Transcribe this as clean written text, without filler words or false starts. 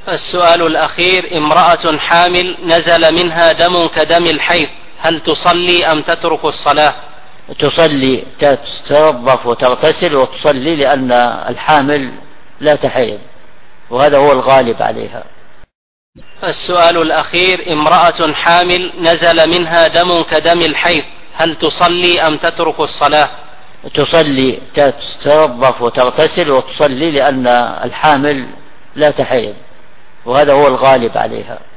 السؤال الأخير: امرأة حامل نزل منها دم كدم الحيض، هل تصلي أم تترك الصلاة؟ تصلي، تتنظف وتغتسل وتصلي، لأن الحامل لا تحيض، وهذا هو الغالب عليها. السؤال الأخير: امرأة حامل نزل منها دم كدم الحيض، هل تصلي أم تترك الصلاة؟ تصلي، تتنظف وتغتسل وتصلي، لأن الحامل لا تحيض، وهذا هو الغالب عليها.